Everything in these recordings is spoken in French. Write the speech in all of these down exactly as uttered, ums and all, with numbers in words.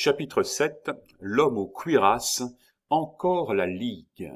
Chapitre sept. L'homme aux cuirasses, encore la ligue.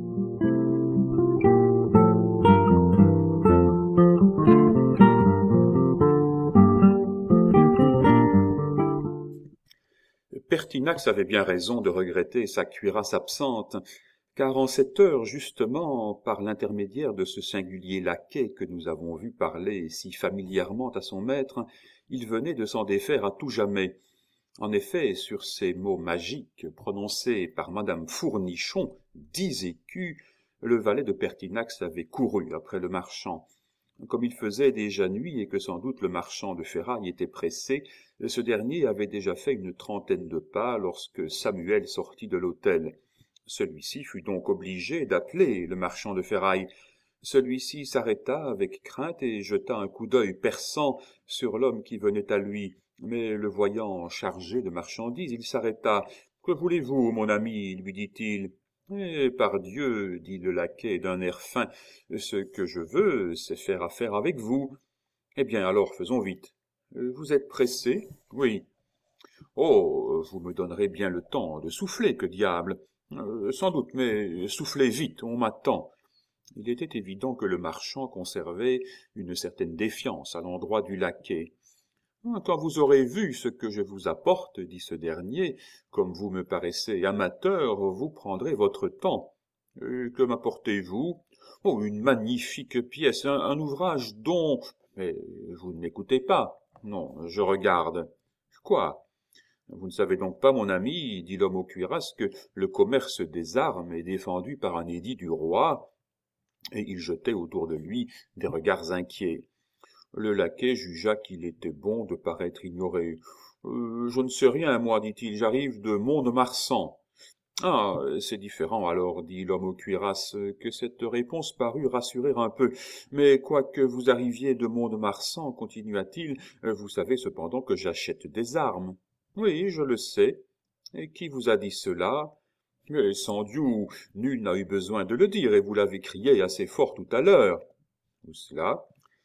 Pertinax avait bien raison de regretter sa cuirasse absente, car en cette heure justement, par l'intermédiaire de ce singulier laquais que nous avons vu parler si familièrement à son maître, il venait de s'en défaire à tout jamais. En effet, sur ces mots magiques prononcés par madame Fournichon, dix écus, le valet de Pertinax avait couru après le marchand. Comme il faisait déjà nuit et que sans doute le marchand de ferraille était pressé, ce dernier avait déjà fait une trentaine de pas lorsque Samuel sortit de l'hôtel. Celui-ci fut donc obligé d'appeler le marchand de ferraille. Celui-ci s'arrêta avec crainte et jeta un coup d'œil perçant sur l'homme qui venait à lui. Mais le voyant chargé de marchandises, il s'arrêta. « Que voulez-vous, mon ami ?» lui dit-il. « Eh, par Dieu, dit le laquais d'un air fin, ce que je veux, c'est faire affaire avec vous. Eh bien, alors, faisons vite. Vous êtes pressé ? Oui. Oh, vous me donnerez bien le temps de souffler, que diable. Euh, sans doute, mais soufflez vite, on m'attend. » Il était évident que le marchand conservait une certaine défiance à l'endroit du laquais. « Quand vous aurez vu ce que je vous apporte, dit ce dernier, comme vous me paraissez amateur, vous prendrez votre temps. Et que m'apportez-vous ? Oh, une magnifique pièce, un, un ouvrage dont... Mais vous ne m'écoutez pas. Non, je regarde. Quoi ? Vous ne savez donc pas, mon ami, dit l'homme aux cuirasses, que le commerce des armes est défendu par un édit du roi ? Et il jetait autour de lui des regards inquiets. Le laquais jugea qu'il était bon de paraître ignoré. Euh, « Je ne sais rien, moi, dit-il, j'arrive de Mont-de-Marsan. »« Ah, c'est différent alors, dit l'homme aux cuirasses, que cette réponse parut rassurer un peu. Mais quoique vous arriviez de Mont-de-Marsan, continua-t-il, vous savez cependant que j'achète des armes. »« Oui, je le sais. Et qui vous a dit cela ? » « Mais sans Dieu, nul n'a eu besoin de le dire, et vous l'avez crié assez fort tout à l'heure. »« Où cela ? » ?»«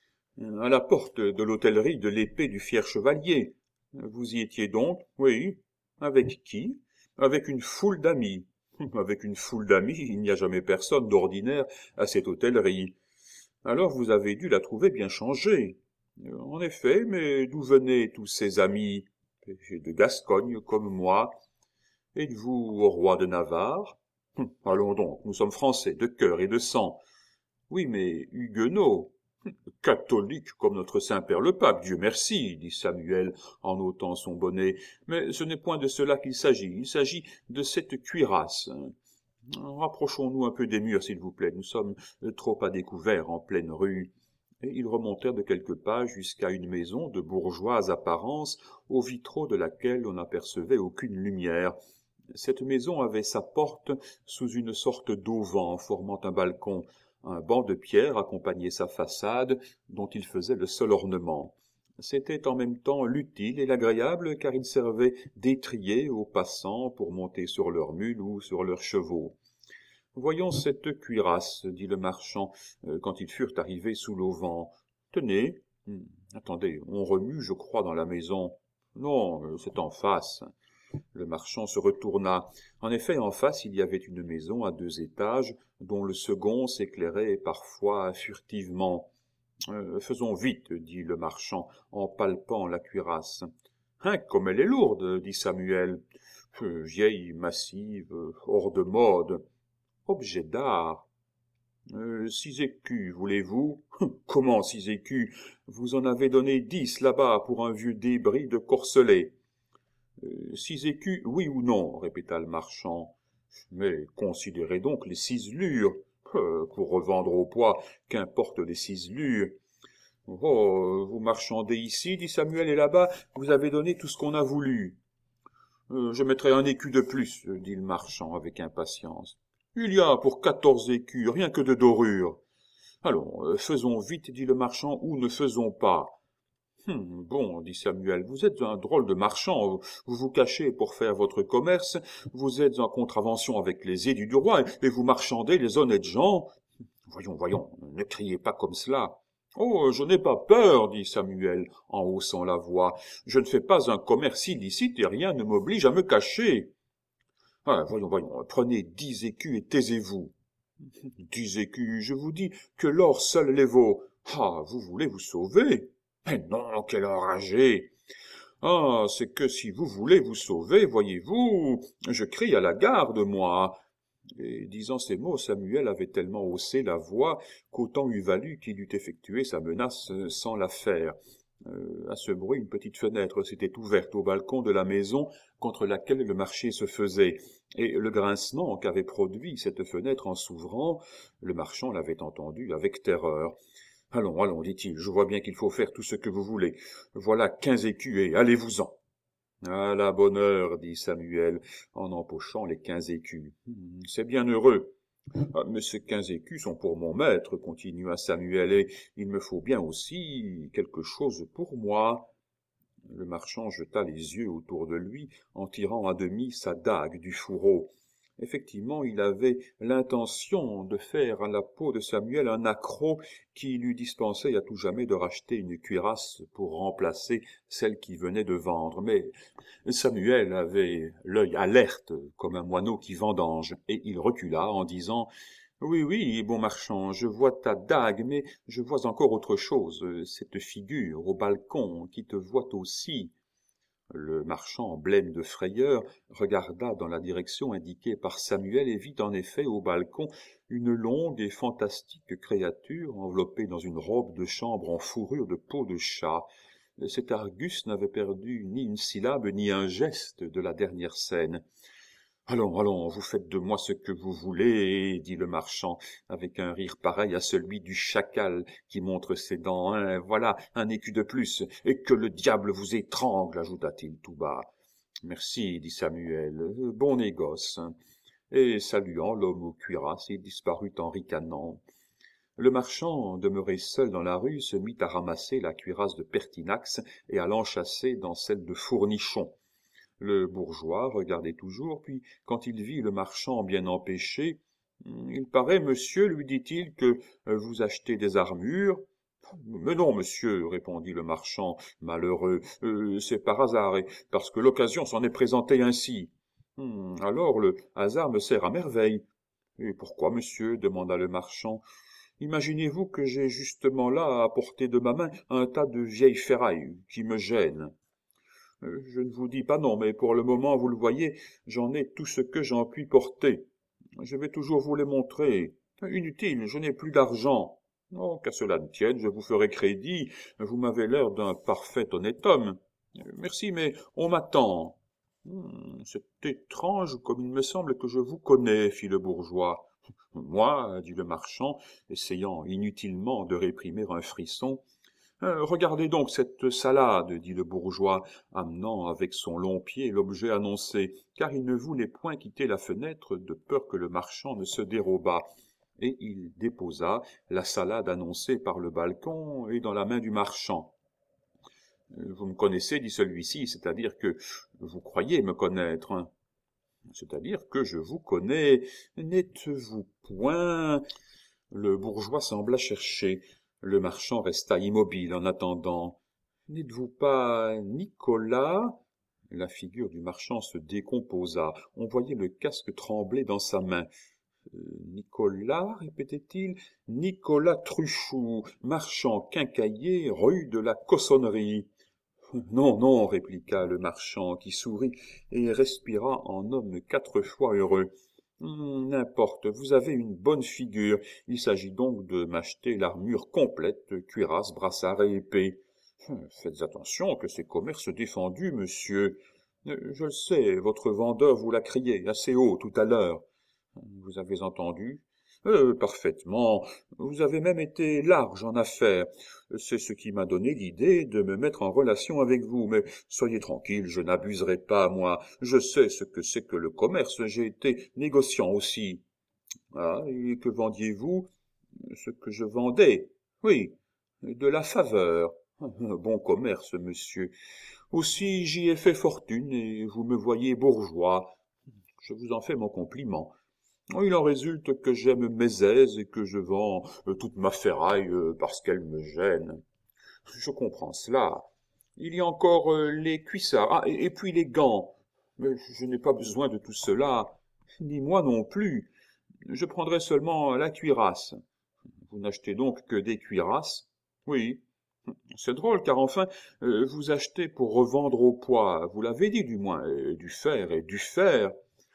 À la porte de l'hôtellerie de l'Épée du Fier Chevalier. »« Vous y étiez donc ? » ?»« Oui. »« Avec qui ? » ?»« Avec une foule d'amis. »« Avec une foule d'amis, il n'y a jamais personne d'ordinaire à cette hôtellerie. »« Alors vous avez dû la trouver bien changée. »« En effet, mais d'où venaient tous ces amis ? » ?»« De Gascogne, comme moi. »« Êtes-vous au roi de Navarre ? » ?»« Allons donc, nous sommes français, de cœur et de sang. »« Oui, mais huguenots. »« Catholique comme notre Saint-Père le Pape, Dieu merci, dit Samuel en ôtant son bonnet. Mais ce n'est point de cela qu'il s'agit, il s'agit de cette cuirasse. Rapprochons-nous un peu des murs, s'il vous plaît, nous sommes trop à découvert en pleine rue. Et ils remontèrent de quelques pas jusqu'à une maison de bourgeoise apparence, aux vitraux de laquelle on n'apercevait aucune lumière. Cette maison avait sa porte sous une sorte d'auvent formant un balcon. Un banc de pierre accompagnait sa façade, dont il faisait le seul ornement. C'était en même temps l'utile et l'agréable, car il servait d'étrier aux passants pour monter sur leurs mules ou sur leurs chevaux. « Voyons cette cuirasse, dit le marchand, euh, quand ils furent arrivés sous l'auvent. « Tenez. Hum, attendez, on remue, je crois, dans la maison. Non, euh, c'est en face. » Le marchand se retourna. En effet, en face, il y avait une maison à deux étages, dont le second s'éclairait parfois furtivement. Euh, « Faisons vite, dit le marchand, en palpant la cuirasse. « Hein, comme elle est lourde, dit Samuel. Euh, vieille, massive, hors de mode. Objet d'art. Euh, six écus, voulez-vous ? Comment six écus ? Vous en avez donné dix là-bas pour un vieux débris de corselet. Euh, six écus, oui ou non ? Répéta le marchand. Mais considérez donc les ciselures. Euh, pour revendre au poids, qu'importe les ciselures. Oh, vous marchandez ici, dit Samuel, et là-bas, vous avez donné tout ce qu'on a voulu. Euh, je mettrai un écu de plus, dit le marchand avec impatience. Il y a pour quatorze écus, rien que de dorure. Allons, euh, faisons vite, dit le marchand, ou ne faisons pas. Hum, bon, dit Samuel, vous êtes un drôle de marchand, vous vous cachez pour faire votre commerce, vous êtes en contravention avec les édits du roi, et vous marchandez les honnêtes gens. Voyons, voyons, ne criez pas comme cela. Oh, je n'ai pas peur, dit Samuel, en haussant la voix. Je ne fais pas un commerce illicite et rien ne m'oblige à me cacher. Ah, voyons, voyons, prenez dix écus et taisez-vous. Dix écus, je vous dis que l'or seul les vaut. Ah, vous voulez vous sauver? Mais non, quel enragé! Ah, c'est que si vous voulez vous sauver, voyez-vous, je crie à la garde, moi. Et disant ces mots, Samuel avait tellement haussé la voix qu'autant eût valu qu'il eût effectué sa menace sans la faire. Euh, à ce bruit, une petite fenêtre s'était ouverte au balcon de la maison contre laquelle le marché se faisait, et le grincement qu'avait produit cette fenêtre en s'ouvrant, le marchand l'avait entendu avec terreur. « Allons, allons, dit-il, je vois bien qu'il faut faire tout ce que vous voulez. Voilà quinze écus et allez-vous-en. » À la bonne heure, dit Samuel, en empochant les quinze écus. « C'est bien heureux. »« Ah, mais ces quinze écus sont pour mon maître, continua Samuel, et il me faut bien aussi quelque chose pour moi. » Le marchand jeta les yeux autour de lui en tirant à demi sa dague du fourreau. Effectivement, il avait l'intention de faire à la peau de Samuel un accroc qui lui dispensait à tout jamais de racheter une cuirasse pour remplacer celle qu'il venait de vendre. Mais Samuel avait l'œil alerte comme un moineau qui vendange, et il recula en disant « Oui, oui, bon marchand, je vois ta dague, mais je vois encore autre chose, cette figure au balcon qui te voit aussi. » Le marchand, blême de frayeur, regarda dans la direction indiquée par Samuel et vit en effet au balcon une longue et fantastique créature enveloppée dans une robe de chambre en fourrure de peau de chat. Cet Argus n'avait perdu ni une syllabe ni un geste de la dernière scène. « Allons, allons, vous faites de moi ce que vous voulez, » dit le marchand, avec un rire pareil à celui du chacal qui montre ses dents. Hein, « voilà un écu de plus, et que le diable vous étrangle, ajouta-t-il tout bas. « Merci, dit Samuel, bon négoce. » Et saluant l'homme aux cuirasses, il disparut en ricanant. Le marchand, demeuré seul dans la rue, se mit à ramasser la cuirasse de Pertinax et à l'enchasser dans celle de Fournichon. Le bourgeois regardait toujours, puis, quand il vit le marchand bien empêché, « Il paraît, monsieur, lui dit-il, que vous achetez des armures. »« Mais non, monsieur, répondit le marchand, malheureux, euh, c'est par hasard, et parce que l'occasion s'en est présentée ainsi. Hum, alors le hasard me sert à merveille. »« Et pourquoi, monsieur ? Demanda le marchand. »« Imaginez-vous que j'ai justement là à portée de ma main un tas de vieilles ferrailles qui me gênent. Je ne vous dis pas non, mais pour le moment, vous le voyez, j'en ai tout ce que j'en puis porter. Je vais toujours vous les montrer. Inutile, je n'ai plus d'argent. Oh, qu'à cela ne tienne, je vous ferai crédit. Vous m'avez l'air d'un parfait honnête homme. Merci, mais on m'attend. Hmm, c'est étrange, comme il me semble que je vous connais, fit le bourgeois. Moi, dit le marchand, essayant inutilement de réprimer un frisson. Euh, regardez donc cette salade, dit le bourgeois, amenant avec son long pied l'objet annoncé, car il ne voulait point quitter la fenêtre de peur que le marchand ne se dérobât. Et il déposa la salade annoncée par le balcon et dans la main du marchand. « Vous me connaissez, dit celui-ci, c'est-à-dire que vous croyez me connaître. Hein. C'est-à-dire que je vous connais. N'êtes-vous point... » Le bourgeois sembla chercher. Le marchand resta immobile en attendant. « N'êtes-vous pas Nicolas ?» La figure du marchand se décomposa. On voyait le casque trembler dans sa main. Euh, « Nicolas ?» répétait-il. « Nicolas Truchou, marchand quincaillier, rue de la Cossonnerie. »« Non, non, répliqua le marchand, qui sourit et respira en homme quatre fois heureux. Hum, n'importe, vous avez une bonne figure. Il s'agit donc de m'acheter l'armure complète, cuirasse, brassard et épée. Faites attention que c'est commerce défendu, monsieur. Je le sais, votre vendeur vous l'a crié assez haut tout à l'heure. Vous avez entendu ? Euh, parfaitement. Vous avez même été large en affaires. C'est ce qui m'a donné l'idée de me mettre en relation avec vous. Mais soyez tranquille, je n'abuserai pas, moi. Je sais ce que c'est que le commerce. J'ai été négociant aussi. Ah, et que vendiez-vous ? Ce que je vendais. Oui, de la faveur. Bon commerce, monsieur. Aussi j'y ai fait fortune, et vous me voyez bourgeois. Je vous en fais mon compliment. Il en résulte que j'aime mes aises et que je vends euh, toute ma ferraille euh, parce qu'elle me gêne. Je comprends cela. Il y a encore euh, les cuissards, ah, et, et puis les gants. Mais je n'ai pas besoin de tout cela, ni moi non plus. Je prendrai seulement la cuirasse. Vous n'achetez donc que des cuirasses? Oui. C'est drôle, car enfin, euh, vous achetez pour revendre au poids, vous l'avez dit du moins, et du fer et du fer.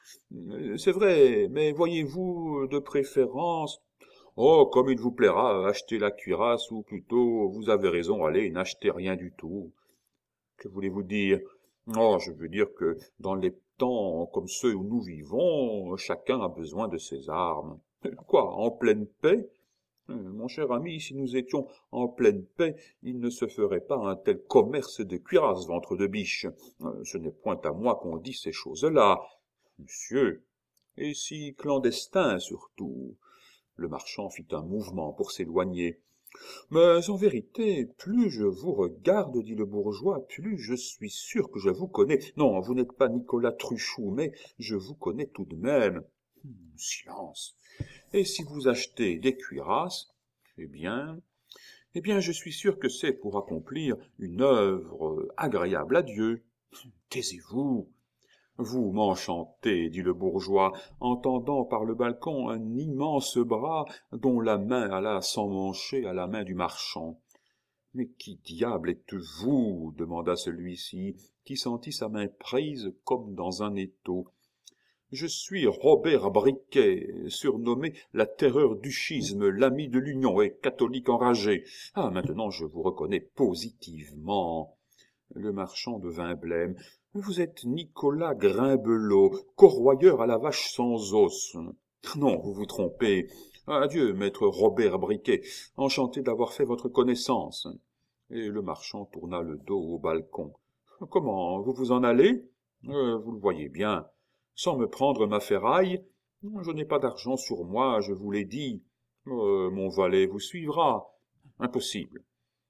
Euh, C'est vrai, mais voyez-vous, de préférence... Oh, comme il vous plaira, achetez la cuirasse, ou plutôt, vous avez raison, allez, n'achetez rien du tout. Que voulez-vous dire? Oh, je veux dire que dans les temps comme ceux où nous vivons, chacun a besoin de ses armes. Quoi, en pleine paix? Euh, Mon cher ami, si nous étions en pleine paix, il ne se ferait pas un tel commerce de cuirasses, ventre de biche. Euh, Ce n'est point à moi qu'on dit ces choses-là, monsieur. Et si clandestin, surtout. Le marchand fit un mouvement pour s'éloigner. Mais en vérité, plus je vous regarde, dit le bourgeois, plus je suis sûr que je vous connais. Non, vous n'êtes pas Nicolas Truchot, mais je vous connais tout de même. Hum, silence. Et si vous achetez des cuirasses, eh bien, eh bien, je suis sûr que c'est pour accomplir une œuvre agréable à Dieu. Taisez-vous. Vous m'enchantez, dit le bourgeois, en tendant par le balcon un immense bras dont la main alla s'emmancher à la main du marchand. Mais qui diable êtes-vous? demanda celui-ci, qui sentit sa main prise comme dans un étau. Je suis Robert Briquet, surnommé la terreur du schisme, l'ami de l'Union et catholique enragé. Ah, maintenant je vous reconnais positivement. Le marchand devint blême. Vous êtes Nicolas Grimbelot, corroyeur à la vache sans os. Non, vous vous trompez. Adieu, maître Robert Briquet, enchanté d'avoir fait votre connaissance. Et le marchand tourna le dos au balcon. Comment, vous vous en allez? Euh, vous le voyez bien. Sans me prendre ma ferraille? Je n'ai pas d'argent sur moi, je vous l'ai dit. Euh, mon valet vous suivra. Impossible.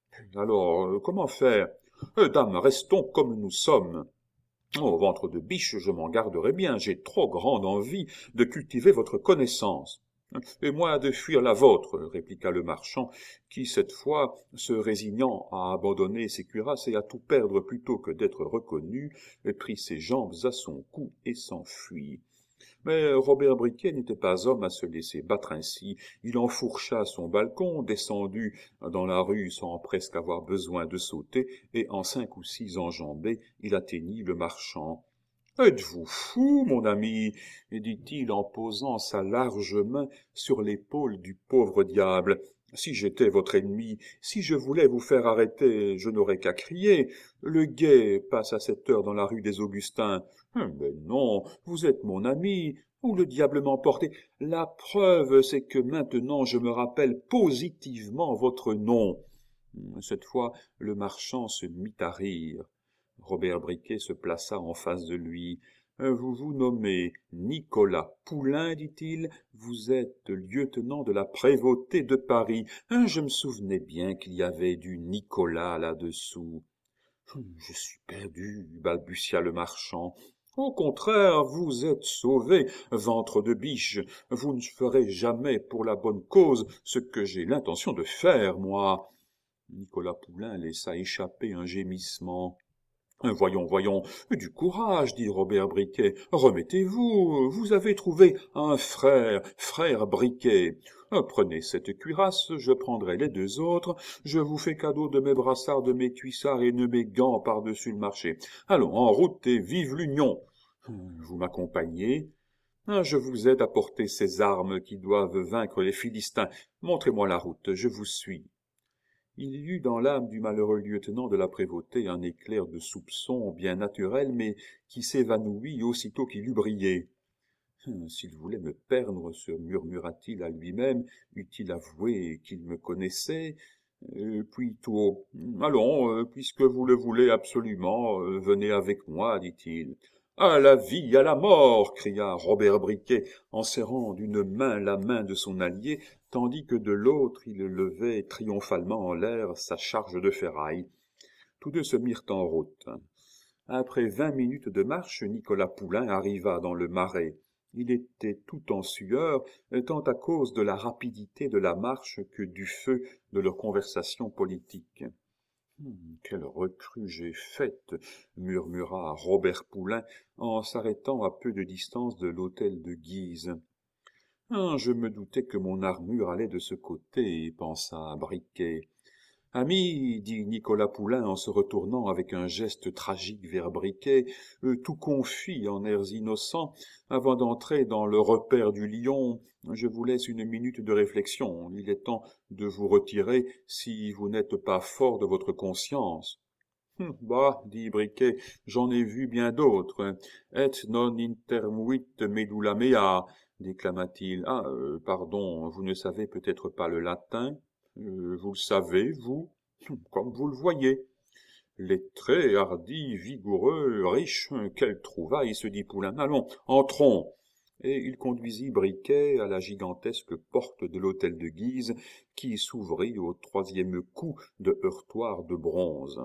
Alors, euh, comment faire? Euh, dame, restons comme nous sommes. Oh, ventre de biche, je m'en garderai bien, j'ai trop grande envie de cultiver votre connaissance. Et moi de fuir la vôtre, répliqua le marchand, qui, cette fois, se résignant à abandonner ses cuirasses et à tout perdre plutôt que d'être reconnu, prit ses jambes à son cou et s'enfuit. Mais Robert Briquet n'était pas homme à se laisser battre ainsi. Il enfourcha son balcon, descendu dans la rue sans presque avoir besoin de sauter, et en cinq ou six enjambées, il atteignit le marchand. « Êtes-vous fou, mon ami ?» dit-il en posant sa large main sur l'épaule du pauvre diable. « Si j'étais votre ennemi, si je voulais vous faire arrêter, je n'aurais qu'à crier. Le guet passe à cette heure dans la rue des Augustins. Mais non, vous êtes mon ami. Où le diable m'emporter? La preuve, c'est que maintenant je me rappelle positivement votre nom. » Cette fois, le marchand se mit à rire. Robert Briquet se plaça en face de lui. « Vous vous nommez Nicolas Poulain, dit-il. Vous êtes lieutenant de la prévôté de Paris. Je me souvenais bien qu'il y avait du Nicolas là-dessous. »« Je suis perdu, balbutia le marchand. »« Au contraire, vous êtes sauvé, ventre de biche. Vous ne ferez jamais pour la bonne cause ce que j'ai l'intention de faire, moi. » Nicolas Poulain laissa échapper un gémissement. « Voyons, voyons, du courage, dit Robert Briquet. Remettez-vous, vous avez trouvé un frère, frère Briquet. Prenez cette cuirasse, je prendrai les deux autres, je vous fais cadeau de mes brassards, de mes cuissards et de mes gants par-dessus le marché. Allons, en route et vive l'Union. Vous m'accompagnez? Je vous aide à porter ces armes qui doivent vaincre les Philistins. Montrez-moi la route, je vous suis. » Il y eut dans l'âme du malheureux lieutenant de la prévôté un éclair de soupçon bien naturel, mais qui s'évanouit aussitôt qu'il eut brillé. « S'il voulait me perdre, se murmura-t-il à lui-même, eût-il avoué qu'il me connaissait. Euh, puis tout haut, « Allons, euh, puisque vous le voulez absolument, euh, venez avec moi, dit-il. »« À la vie, à la mort !» cria Robert Briquet, en serrant d'une main la main de son allié, tandis que de l'autre il levait triomphalement en l'air sa charge de ferraille. Tous deux se mirent en route. Après vingt minutes de marche, Nicolas Poulain arriva dans le marais. Il était tout en sueur, tant à cause de la rapidité de la marche que du feu de leur conversation politique. Hum, quelle recrue j'ai faite, murmura Robert Poulain en s'arrêtant à peu de distance de l'hôtel de Guise. Ah, je me doutais que mon armure allait de ce côté, pensa Briquet. Ami, dit Nicolas Poulain en se retournant avec un geste tragique vers Briquet, euh, tout confit en airs innocents, avant d'entrer dans le repère du lion, je vous laisse une minute de réflexion. Il est temps de vous retirer si vous n'êtes pas fort de votre conscience. Hum, bah, dit Briquet, j'en ai vu bien d'autres. Et non intermuit medulla mea, déclama-t-il. Ah, euh, pardon, vous ne savez peut-être pas le latin? Euh, vous le savez, vous? Hum, Comme vous le voyez. Lettré, hardi, vigoureux, riche, quelle trouvaille, se dit Poulain. Allons, entrons. Et il conduisit Briquet à la gigantesque porte de l'hôtel de Guise, qui s'ouvrit au troisième coup de heurtoir de bronze.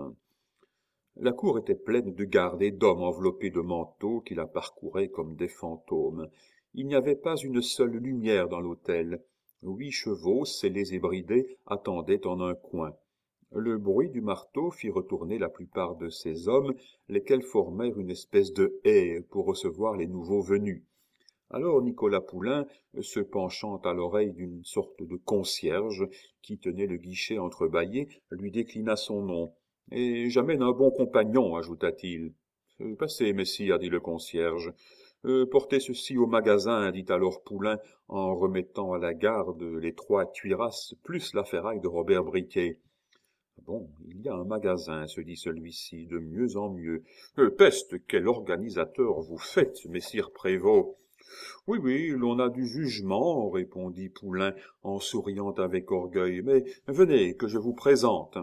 La cour était pleine de gardes et d'hommes enveloppés de manteaux qui la parcouraient comme des fantômes. Il n'y avait pas une seule lumière dans l'hôtel. Huit chevaux, scellés et bridés, attendaient en un coin. Le bruit du marteau fit retourner la plupart de ces hommes, lesquels formèrent une espèce de haie pour recevoir les nouveaux venus. Alors Nicolas Poulain, se penchant à l'oreille d'une sorte de concierge qui tenait le guichet entrebâillé, lui déclina son nom. « Et j'amène un bon compagnon, ajouta-t-il. « Passez, messire, dit le concierge. Euh, portez ceci au magasin, dit alors Poulain, en remettant à la garde les trois cuirasses plus la ferraille de Robert Briquet. Bon, il y a un magasin, se dit celui-ci, de mieux en mieux. Euh, peste, quel organisateur vous faites, messire Prévost. Oui, oui, l'on a du jugement, répondit Poulain en souriant avec orgueil, mais venez, que je vous présente.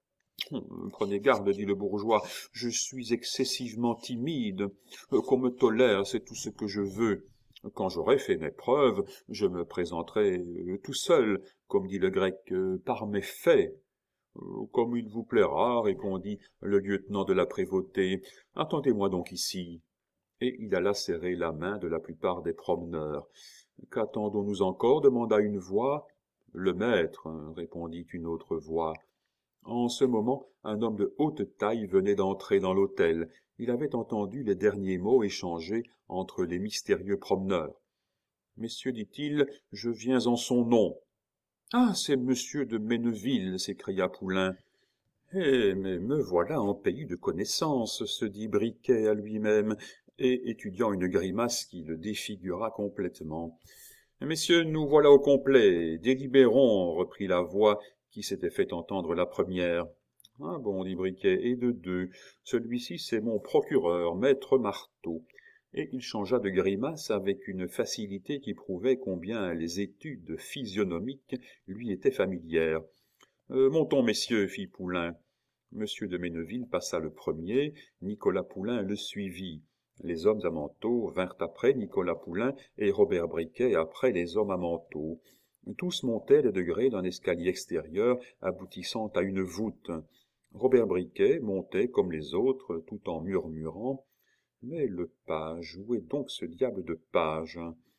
Hum, Prenez garde, dit le bourgeois, je suis excessivement timide. Euh, Qu'on me tolère, c'est tout ce que je veux. Quand j'aurai fait mes preuves, je me présenterai euh, tout seul, comme dit le grec, euh, par mes faits. Euh, Comme il vous plaira, répondit le lieutenant de la prévôté. Attendez-moi donc ici. Et il alla serrer la main de la plupart des promeneurs. Qu'attendons-nous encore demanda une voix. Le maître, répondit une autre voix. En ce moment, un homme de haute taille venait d'entrer dans l'hôtel. Il avait entendu les derniers mots échangés entre les mystérieux promeneurs. « Messieurs, dit-il, je viens en son nom. »« Ah, c'est monsieur de Menneville, s'écria Poulain. « Eh, mais me voilà en pays de connaissance, se dit Briquet à lui-même, et étudiant une grimace qui le défigura complètement. « Messieurs, nous voilà au complet. Délibérons, reprit la voix qui s'était fait entendre la première. « Ah bon, dit Briquet, et de deux. Celui-ci, c'est mon procureur, maître Marteau. » Et il changea de grimace avec une facilité qui prouvait combien les études physionomiques lui étaient familières. Euh, « Montons, messieurs, fit Poulain. » Monsieur de Menneville passa le premier, Nicolas Poulain le suivit. Les hommes à manteau vinrent après Nicolas Poulain et Robert Briquet après les hommes à manteau. Tous montaient les degrés d'un escalier extérieur aboutissant à une voûte. Robert Briquet montait comme les autres tout en murmurant « Mais le page, où est donc ce diable de page ?»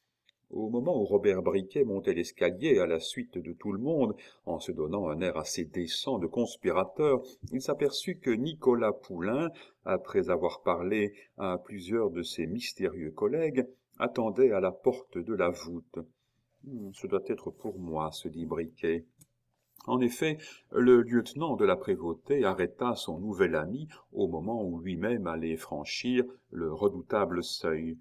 Au moment où Robert Briquet montait l'escalier à la suite de tout le monde, en se donnant un air assez décent de conspirateur, il s'aperçut que Nicolas Poulain, après avoir parlé à plusieurs de ses mystérieux collègues, attendait à la porte de la voûte. « Ce doit être pour moi, se dit Briquet. » En effet, le lieutenant de la prévôté arrêta son nouvel ami au moment où lui-même allait franchir le redoutable seuil.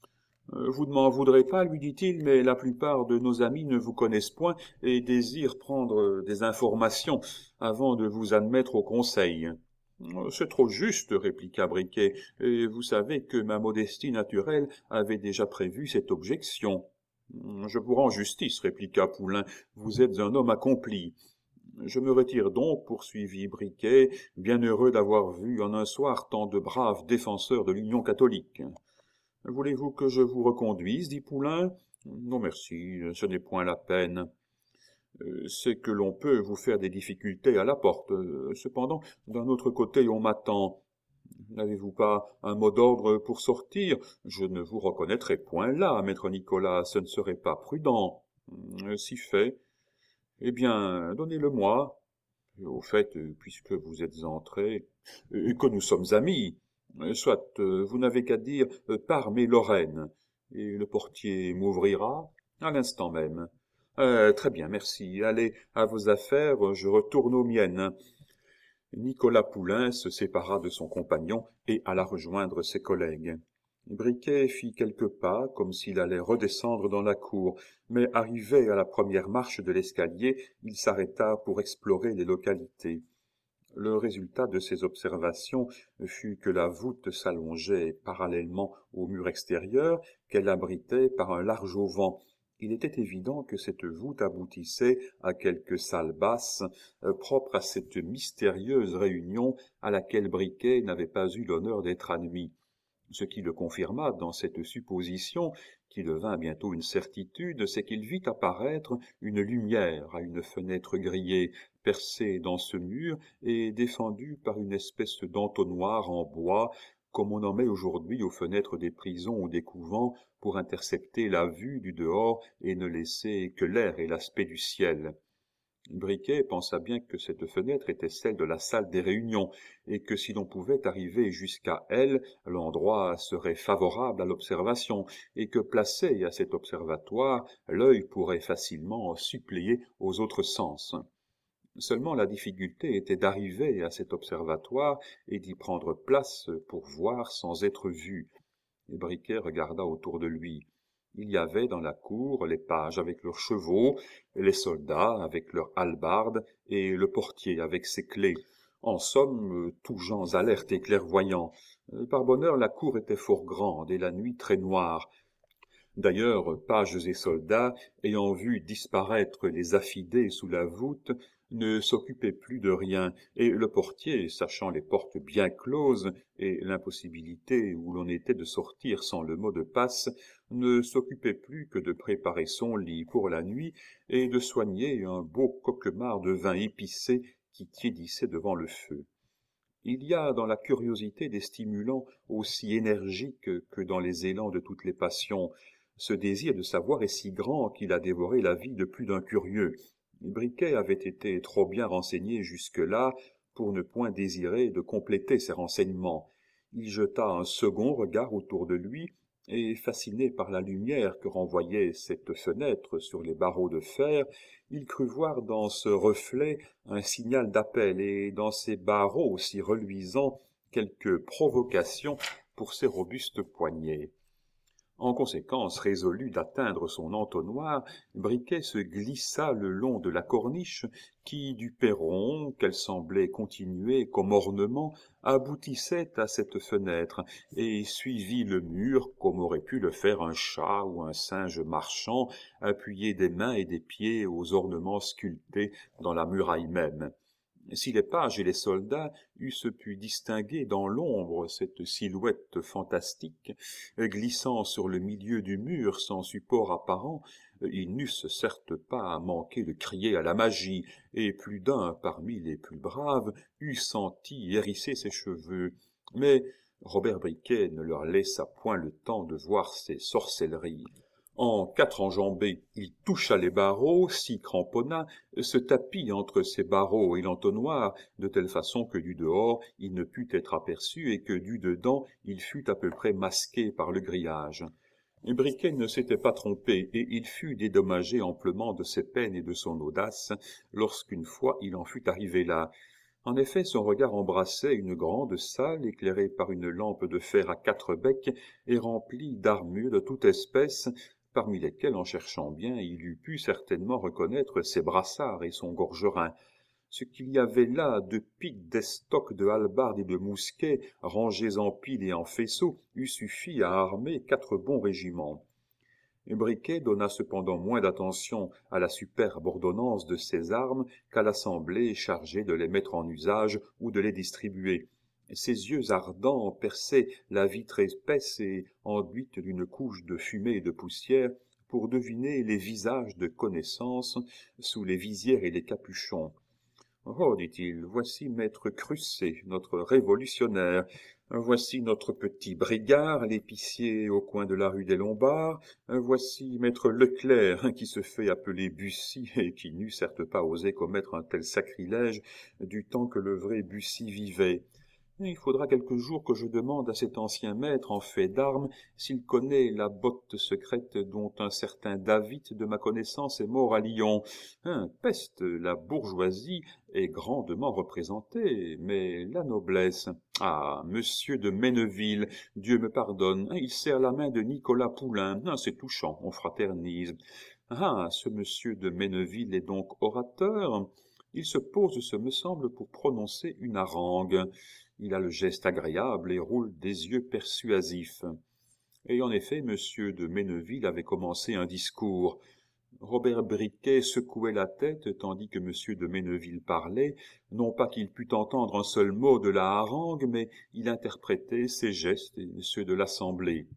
« Vous ne m'en voudrez pas, lui dit-il, mais la plupart de nos amis ne vous connaissent point et désirent prendre des informations avant de vous admettre au conseil. »« C'est trop juste, répliqua Briquet, et vous savez que ma modestie naturelle avait déjà prévu cette objection. »« Je vous rends justice, répliqua Poulain, vous êtes un homme accompli. » Je me retire donc, poursuivit Briquet, bien heureux d'avoir vu en un soir tant de braves défenseurs de l'Union catholique. « Voulez-vous que je vous reconduise, dit Poulain. Non, merci, ce n'est point la peine. C'est que l'on peut vous faire des difficultés à la porte. Cependant, d'un autre côté, on m'attend. N'avez-vous pas un mot d'ordre pour sortir? Je ne vous reconnaîtrai point là, maître Nicolas, ce ne serait pas prudent. Euh, Si fait. Eh bien, donnez-le-moi. Au fait, euh, puisque vous êtes entré, euh, et que nous sommes amis, euh, soit euh, vous n'avez qu'à dire euh, par mes Lorraine, et le portier m'ouvrira à l'instant même. Euh, très bien, merci. Allez à vos affaires, je retourne aux miennes. Nicolas Poulain se sépara de son compagnon et alla rejoindre ses collègues. Briquet fit quelques pas, comme s'il allait redescendre dans la cour, mais arrivé à la première marche de l'escalier, il s'arrêta pour explorer les localités. Le résultat de ses observations fut que la voûte s'allongeait parallèlement au mur extérieur, qu'elle abritait par un large auvent. Il était évident que cette voûte aboutissait à quelque salle basse, euh, propre à cette mystérieuse réunion à laquelle Briquet n'avait pas eu l'honneur d'être admis. Ce qui le confirma dans cette supposition, qui devint bientôt une certitude, c'est qu'il vit apparaître une lumière à une fenêtre grillée, percée dans ce mur et défendue par une espèce d'entonnoir en bois, comme on en met aujourd'hui aux fenêtres des prisons ou des couvents pour intercepter la vue du dehors et ne laisser que l'air et l'aspect du ciel. Briquet pensa bien que cette fenêtre était celle de la salle des réunions, et que si l'on pouvait arriver jusqu'à elle, l'endroit serait favorable à l'observation, et que placé à cet observatoire, l'œil pourrait facilement suppléer aux autres sens. Seulement la difficulté était d'arriver à cet observatoire et d'y prendre place pour voir sans être vu. Et Briquet regarda autour de lui. Il y avait dans la cour les pages avec leurs chevaux, les soldats avec leurs hallebardes et le portier avec ses clés. En somme, tous gens alertes et clairvoyants. Par bonheur, la cour était fort grande et la nuit très noire. D'ailleurs, pages et soldats, ayant vu disparaître les affidés sous la voûte, ne s'occupaient plus de rien, et le portier, sachant les portes bien closes et l'impossibilité où l'on était de sortir sans le mot de passe, ne s'occupait plus que de préparer son lit pour la nuit et de soigner un beau coquemard de vin épicé qui tiédissait devant le feu. Il y a dans la curiosité des stimulants aussi énergiques que dans les élans de toutes les passions. Ce désir de savoir est si grand qu'il a dévoré la vie de plus d'un curieux. Briquet avait été trop bien renseigné jusque-là pour ne point désirer de compléter ses renseignements. Il jeta un second regard autour de lui, et fasciné par la lumière que renvoyait cette fenêtre sur les barreaux de fer, il crut voir dans ce reflet un signal d'appel, et dans ces barreaux aussi reluisants quelque provocation pour ses robustes poignets. En conséquence, résolu d'atteindre son entonnoir, Briquet se glissa le long de la corniche qui, du perron, qu'elle semblait continuer comme ornement, aboutissait à cette fenêtre, et suivit le mur comme aurait pu le faire un chat ou un singe marchand, appuyé des mains et des pieds aux ornements sculptés dans la muraille même. Si les pages et les soldats eussent pu distinguer dans l'ombre cette silhouette fantastique, glissant sur le milieu du mur sans support apparent, ils n'eussent certes pas manqué de crier à la magie, et plus d'un parmi les plus braves eût senti hérisser ses cheveux. Mais Robert Briquet ne leur laissa point le temps de voir ces sorcelleries. En quatre enjambées, il toucha les barreaux, s'y cramponna, se tapit entre ces barreaux et l'entonnoir, de telle façon que du dehors il ne put être aperçu et que du dedans il fut à peu près masqué par le grillage. Briquet ne s'était pas trompé, et il fut dédommagé amplement de ses peines et de son audace, lorsqu'une fois il en fut arrivé là. En effet, son regard embrassait une grande salle éclairée par une lampe de fer à quatre becs et remplie d'armures de toute espèce, parmi lesquelles, en cherchant bien, il eût pu certainement reconnaître ses brassards et son gorgerin. Ce qu'il y avait là de piques, d'estocs, de hallebardes et de mousquets, rangés en piles et en faisceaux, eût suffi à armer quatre bons régiments. Briquet donna cependant moins d'attention à la superbe ordonnance de ces armes qu'à l'assemblée chargée de les mettre en usage ou de les distribuer. Ses yeux ardents perçaient la vitre épaisse et enduite d'une couche de fumée et de poussière pour deviner les visages de connaissance sous les visières et les capuchons. « Oh, dit-il, voici maître Crucé, notre révolutionnaire. Voici notre petit Brigard, l'épicier au coin de la rue des Lombards. Voici maître Leclerc, qui se fait appeler Bussy, et qui n'eût certes pas osé commettre un tel sacrilège du temps que le vrai Bussy vivait. Il faudra quelques jours que je demande à cet ancien maître en fait d'armes s'il connaît la botte secrète dont un certain David de ma connaissance est mort à Lyon. Hein, peste, la bourgeoisie est grandement représentée, mais la noblesse... Ah, monsieur de Menneville, Dieu me pardonne, il serre la main de Nicolas Poulain, ah, c'est touchant, on fraternise. Ah, ce monsieur de Menneville est donc orateur. Il se pose, ce me semble, pour prononcer une harangue. Il a le geste agréable et roule des yeux persuasifs. Et en effet, monsieur de Menneville avait commencé un discours. Robert Briquet secouait la tête tandis que monsieur de Menneville parlait, non pas qu'il pût entendre un seul mot de la harangue, mais il interprétait ses gestes et ceux de l'assemblée.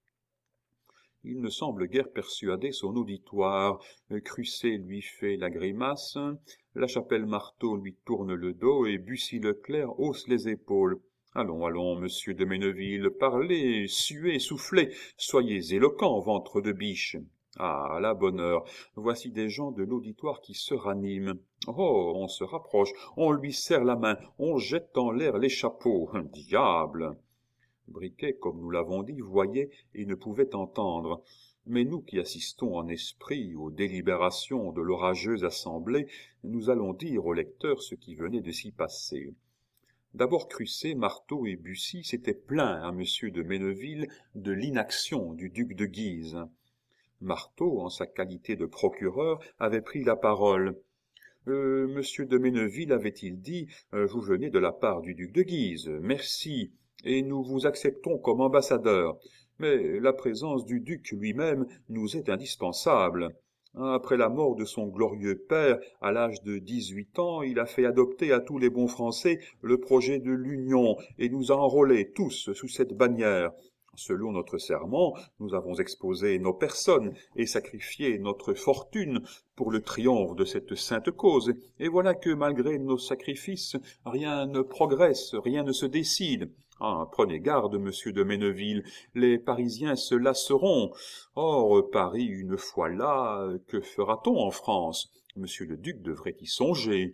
Il ne semble guère persuader son auditoire. Crucé lui fait la grimace, la Chapelle-Marteau lui tourne le dos et Bussy-Leclerc hausse les épaules. Allons, allons, monsieur de Menneville, parlez, suez, soufflez, soyez éloquent, ventre de biche. Ah, à la bonne heure, voici des gens de l'auditoire qui se raniment. Oh, on se rapproche, on lui serre la main, on jette en l'air les chapeaux. Diable! Briquet, comme nous l'avons dit, voyait et ne pouvait entendre. Mais nous qui assistons en esprit aux délibérations de l'orageuse assemblée, nous allons dire au lecteur ce qui venait de s'y passer. D'abord Crucé, Marteau et Bussy s'étaient plaints à monsieur de Menneville de l'inaction du duc de Guise. Marteau, en sa qualité de procureur, avait pris la parole. Euh, monsieur de Menneville avait-il dit, euh, vous venez de la part du duc de Guise, merci, et nous vous acceptons comme ambassadeur. Mais la présence du duc lui-même nous est indispensable. Après la mort de son glorieux père, à l'âge de dix-huit ans, il a fait adopter à tous les bons Français le projet de l'Union et nous a enrôlés tous sous cette bannière. Selon notre serment, nous avons exposé nos personnes et sacrifié notre fortune pour le triomphe de cette sainte cause, et voilà que, malgré nos sacrifices, rien ne progresse, rien ne se décide. Ah, prenez garde, monsieur de Menneville, les Parisiens se lasseront. Or, Paris, une fois là, que fera-t-on en France? Monsieur le duc devrait y songer.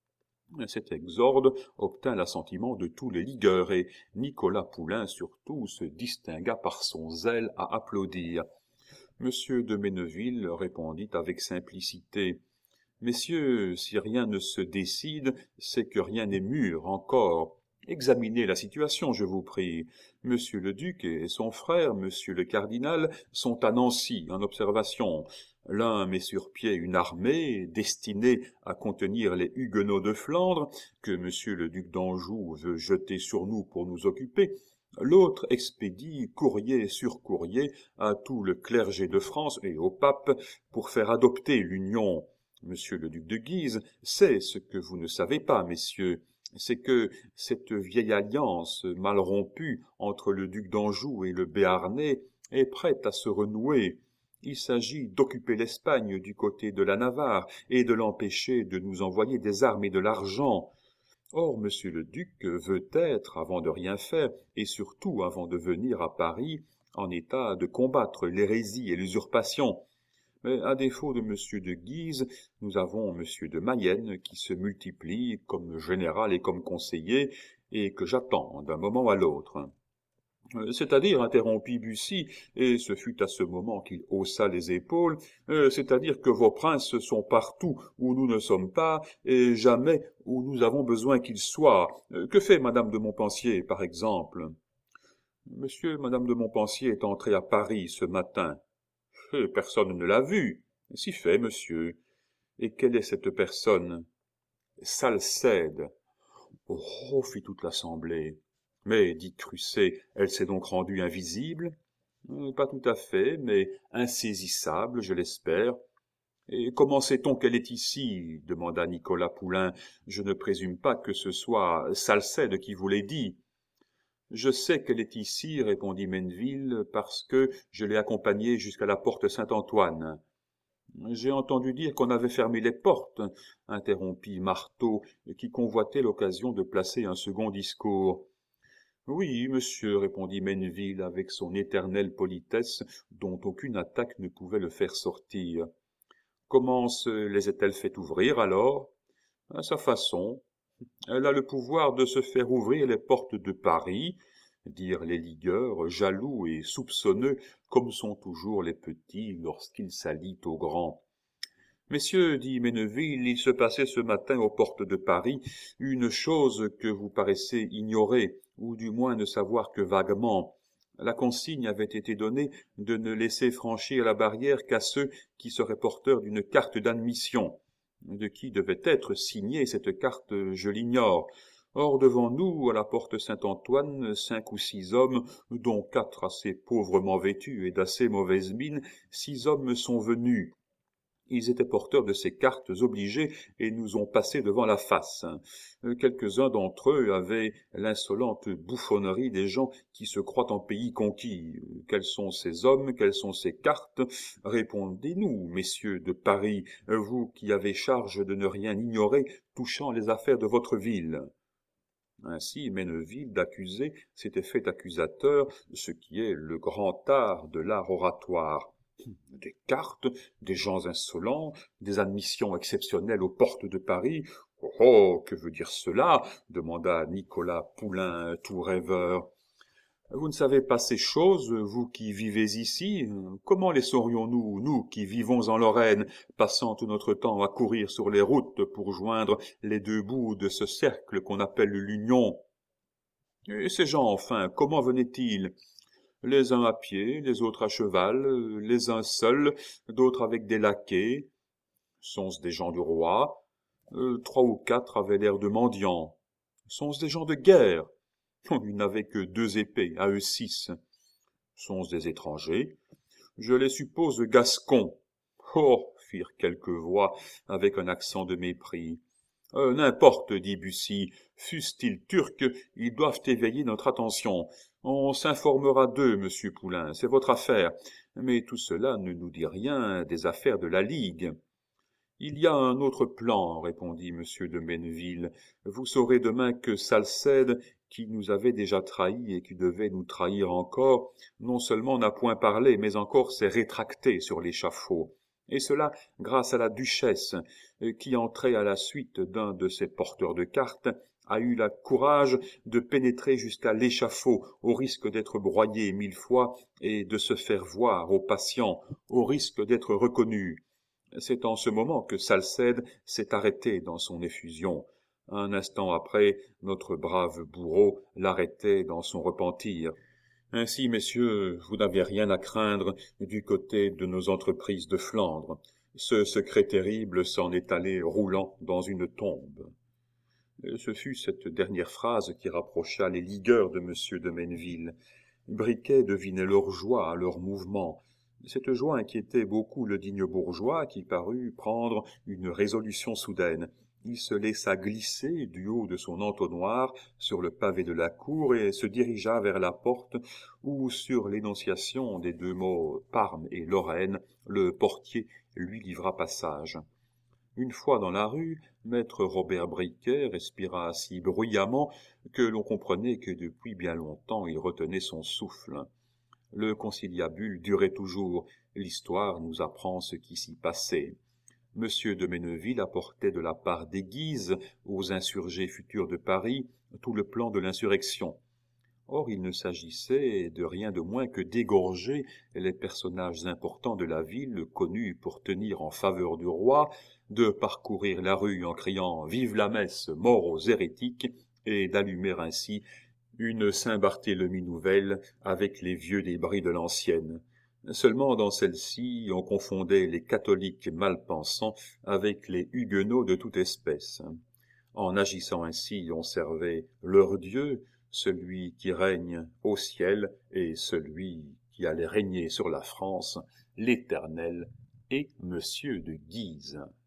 Cet exorde obtint l'assentiment de tous les ligueurs, et Nicolas Poulain surtout se distingua par son zèle à applaudir. Monsieur de Menneville répondit avec simplicité. « Messieurs, si rien ne se décide, c'est que rien n'est mûr encore. Examinez la situation, je vous prie. Monsieur le duc et son frère, monsieur le cardinal, sont à Nancy, en observation. L'un met sur pied une armée destinée à contenir les Huguenots de Flandre, que monsieur le duc d'Anjou veut jeter sur nous pour nous occuper. L'autre expédie courrier sur courrier à tout le clergé de France et au pape pour faire adopter l'union. Monsieur le duc de Guise sait ce que vous ne savez pas, messieurs, c'est que cette vieille alliance mal rompue entre le duc d'Anjou et le Béarnais est prête à se renouer. Il s'agit d'occuper l'Espagne du côté de la Navarre et de l'empêcher de nous envoyer des armes et de l'argent. Or, monsieur le duc veut être, avant de rien faire, et surtout avant de venir à Paris, en état de combattre l'hérésie et l'usurpation. Mais à défaut de monsieur de Guise, nous avons monsieur de Mayenne qui se multiplie comme général et comme conseiller, et que j'attends d'un moment à l'autre. Euh, c'est-à-dire, interrompit Bussy, et ce fut à ce moment qu'il haussa les épaules, euh, c'est-à-dire que vos princes sont partout où nous ne sommes pas, et jamais où nous avons besoin qu'ils soient. Euh, que fait madame de Montpensier, par exemple? Monsieur et madame de Montpensier est entré à Paris ce matin. Et personne ne l'a vu. Si fait, monsieur. Et quelle est cette personne? Salcède. Oh, fit toute l'assemblée. Mais, dit Crucé, elle s'est donc rendue invisible? Euh, Pas tout à fait, mais insaisissable, je l'espère. Et comment sait-on qu'elle est ici? Demanda Nicolas Poulain. Je ne présume pas que ce soit Salcède qui vous l'ait dit. Je sais qu'elle est ici, répondit Menneville, parce que je l'ai accompagnée jusqu'à la porte Saint-Antoine. J'ai entendu dire qu'on avait fermé les portes, interrompit Marteau, qui convoitait l'occasion de placer un second discours. Oui, monsieur, répondit Menneville avec son éternelle politesse, dont aucune attaque ne pouvait le faire sortir. Comment se les est-elle fait ouvrir, alors? À sa façon. Elle a le pouvoir de se faire ouvrir les portes de Paris, dirent les ligueurs, jaloux et soupçonneux, comme sont toujours les petits lorsqu'ils s'allient aux grands. Messieurs, dit Menneville, il se passait ce matin aux portes de Paris une chose que vous paraissez ignorer, ou du moins ne savoir que vaguement. La consigne avait été donnée de ne laisser franchir la barrière qu'à ceux qui seraient porteurs d'une carte d'admission. De qui devait être signée cette carte, je l'ignore. Or, devant nous, à la porte Saint-Antoine, cinq ou six hommes, dont quatre assez pauvrement vêtus et d'assez mauvaise mine, six hommes sont venus. Ils étaient porteurs de ces cartes obligées et nous ont passé devant la face. Quelques-uns d'entre eux avaient l'insolente bouffonnerie des gens qui se croient en pays conquis. Quels sont ces hommes? Quelles sont ces cartes? Répondez-nous, messieurs de Paris, vous qui avez charge de ne rien ignorer touchant les affaires de votre ville. Ainsi, Menneville, d'accusé, s'était fait accusateur, ce qui est le grand art de l'art oratoire. Des cartes, des gens insolents, des admissions exceptionnelles aux portes de Paris. Oh, oh, que veut dire cela? Demanda Nicolas Poulain, tout rêveur. Vous ne savez pas ces choses, vous qui vivez ici? Comment les saurions-nous, nous qui vivons en Lorraine, passant tout notre temps à courir sur les routes pour joindre les deux bouts de ce cercle qu'on appelle l'Union? Et ces gens, enfin, comment venaient-ils? Les uns à pied, les autres à cheval, les uns seuls, d'autres avec des laquais. Sont-ce des gens du roi? Euh, trois ou quatre avaient l'air de mendiants. Sont-ce des gens de guerre? Ils n'avaient que deux épées, à eux six. Sont-ce des étrangers? Je les suppose gascons. Oh, firent quelques voix avec un accent de mépris. Euh, n'importe, dit Bussy, fussent-ils turcs, ils doivent éveiller notre attention. On s'informera d'eux, monsieur Poulain, c'est votre affaire. Mais tout cela ne nous dit rien des affaires de la Ligue. Il y a un autre plan, répondit monsieur de Menneville. Vous saurez demain que Salcède, qui nous avait déjà trahis et qui devait nous trahir encore, non seulement n'a point parlé, mais encore s'est rétracté sur l'échafaud. Et cela grâce à la duchesse, qui, entrée à la suite d'un de ses porteurs de cartes, a eu le courage de pénétrer jusqu'à l'échafaud, au risque d'être broyée mille fois et de se faire voir aux patients, au risque d'être reconnue. C'est en ce moment que Salcède s'est arrêté dans son effusion. Un instant après, notre brave bourreau l'arrêtait dans son repentir. Ainsi, messieurs, vous n'avez rien à craindre du côté de nos entreprises de Flandre. Ce secret terrible s'en est allé roulant dans une tombe. Ce fut cette dernière phrase qui rapprocha les ligueurs de monsieur de Menneville. Briquet devinait leur joie, leur mouvement. Cette joie inquiétait beaucoup le digne bourgeois qui parut prendre une résolution soudaine. Il se laissa glisser du haut de son entonnoir sur le pavé de la cour et se dirigea vers la porte où, sur l'énonciation des deux mots Parme et Lorraine, le portier lui livra passage. Une fois dans la rue, maître Robert Briquet respira si bruyamment que l'on comprenait que depuis bien longtemps il retenait son souffle. Le conciliabule durait toujours, l'histoire nous apprend ce qui s'y passait. Monsieur de Menneville apportait de la part des Guises aux insurgés futurs de Paris tout le plan de l'insurrection. Or il ne s'agissait de rien de moins que d'égorger les personnages importants de la ville connus pour tenir en faveur du roi, de parcourir la rue en criant « Vive la messe, mort aux hérétiques !» et d'allumer ainsi une Saint-Barthélemy nouvelle avec les vieux débris de l'ancienne. Seulement dans celle-ci, on confondait les catholiques mal pensants avec les huguenots de toute espèce. En agissant ainsi, on servait leur Dieu, celui qui règne au ciel et celui qui allait régner sur la France, l'Éternel et Monsieur de Guise.